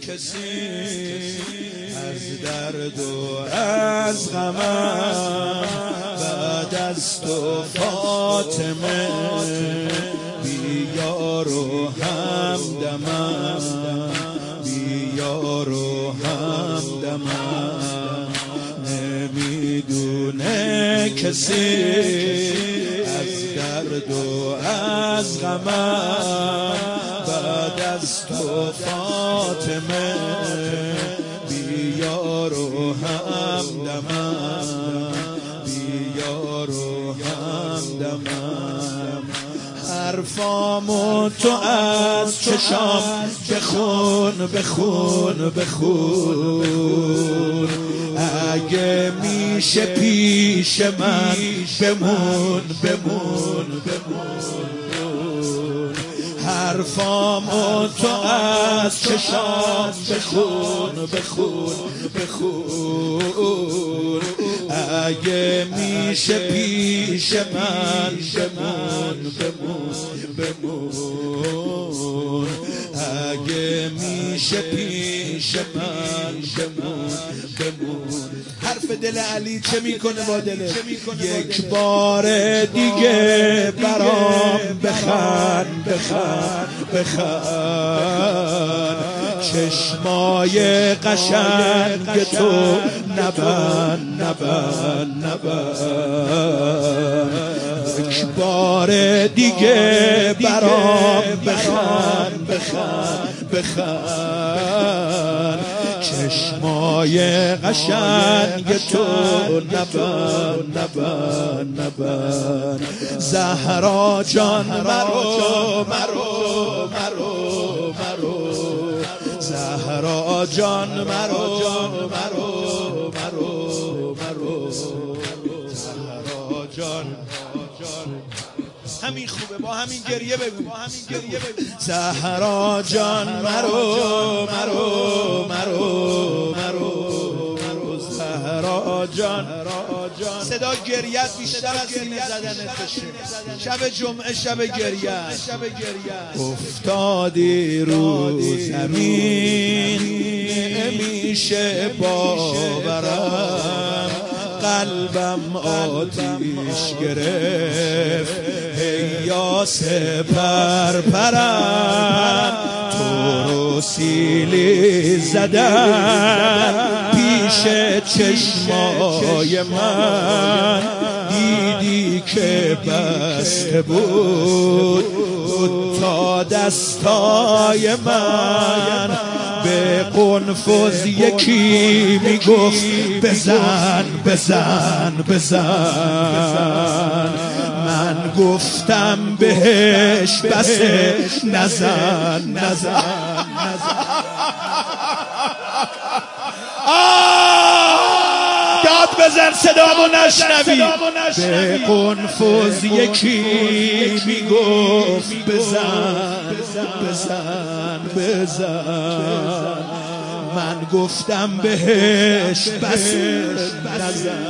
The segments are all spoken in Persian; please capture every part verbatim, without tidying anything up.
کسی از درد و از غمم بعد از تو فاطمه بی یار و همدمم بی یار و همدمم نمیدونه کسی از درد و از غمم بعد از تو فاطمه بی یار و همدمم بی یار و همدمم حرفامو تو از چشام بخون بخون بخون اگه میشه پیش من بمون بمون بمون حرفامو تو از چشام بخون بخون بخون اگه میشه پیش من بمون بمون بمون اگه میشه پیش من بمون بمون حرف دل علی چه میکنه با دلت یک بار دیگه برام بخن بخن بخن چشمای قشنگ تو نبن نبن نبن یک بار دیگه برام بخن بخن بخن چشمای قشنگ تو نبن نبن نبن زهرا جان مرو مرو مرو مرو زهرا جان مرو مرو مرو مرو زهرا جان همین خوبه با همین گریه بگو با همین گریه بگو زهرا جان مرو مرو مرو مرو مرو زهرا جان صدا گریت بیشتر از سینه زدنت بشه شب جمعه شب گریه افتادی رو زمین نمیشه باورم قلبم آتیش گرفت ای یا سپر پرم تو رو سیلی زدن پیش چشمای من دیدی که بسته بود تا دستای من به قنفذ یکی میگفت بزن بزن بزن من گفتم بهش بسه نزن نزن داد بزن صدامو نشنوی به قنفذ یکی میگفت بزن بزن بزن من گفتم بهش بسه نزن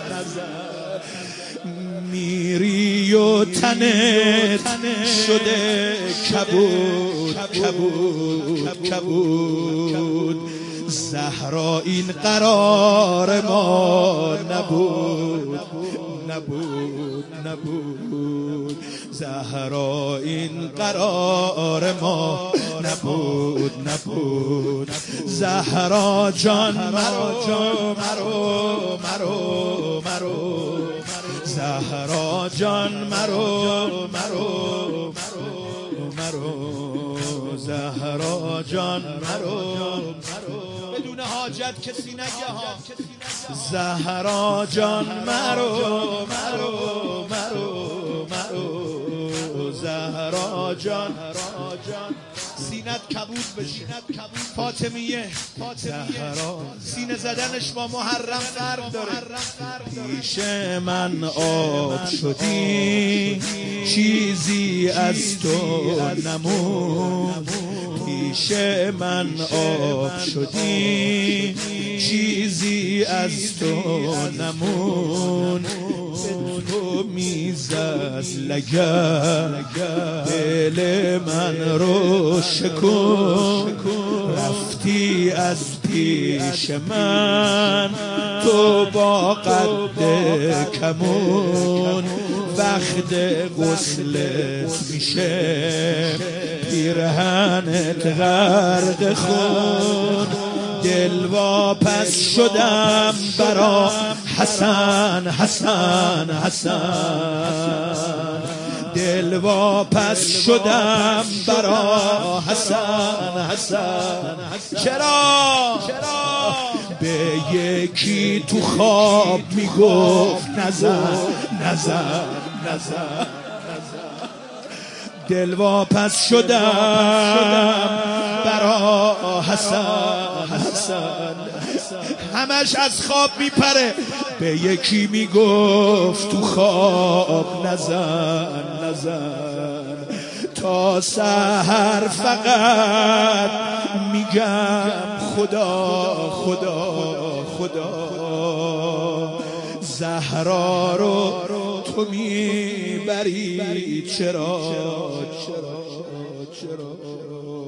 میری و تنت شده کبود کبود کبود زهرا این قرار ما نبود نبود نبود زهرا این قرار ما نبود نبود زهرا جان مرو مرو مرو مرو زهرا جان مرو مرو مرو زهرا جان مرو بدون حاجت کسی نگه ها زهرا جان مرو مرو مرو مرو زهرا جان سینت کبود بشی فاطمیه زهرا سینه زدنش با محرم فرق داره پیش من آب شدی چیزی از تو نمون پیش من آب شدی چیزی از تو نمون تو میزد لگه دل من رو شکن رفتی از پیش من تو با قد کمون وقت غسلت میشه پیرهنت غرق خون دل واپس شدم برا حسن حسن حسن دل واپس شدم برا حسن حسن چرا به یکی تو خواب میگفت نزن نزن نزن دل واپس شدم برا حسن حسن همش از خواب میپره به یکی میگفت تو خواب نزن نزن تا سحر فقط میگم خدا خدا خدا زهرا رو تو میبری چرا چرا چرا